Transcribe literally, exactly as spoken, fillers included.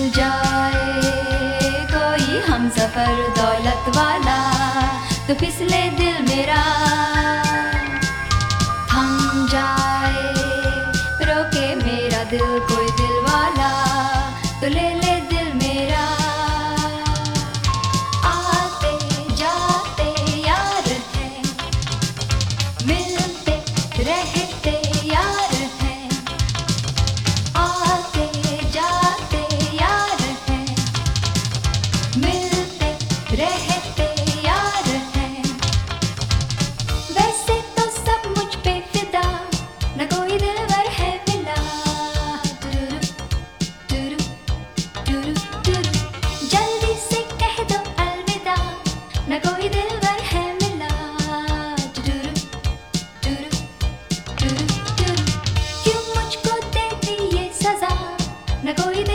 जाए कोई हमसफर दौलत वाला तो फिसले दिल मेरा। थम जाए रोके मेरा दिल कोई दिल वाला तो ले ले दिल मेरा। आते जाते यार हैं, मिलते रहते यार हैं। आते जाते यार हैं, मिलते रहते यार हैं। वैसे तो सब मुझ पे फिदा, न कोई दिलबर है मिला। टुरुरु, टुरु, टुरु, टुरु। जल्दी से कह दो अलविदा, न कोई दिलबर है मिला। टुरुरु, टुरु, टुरु, टुरु। क्यों मुझको देती ये सजा, न कोई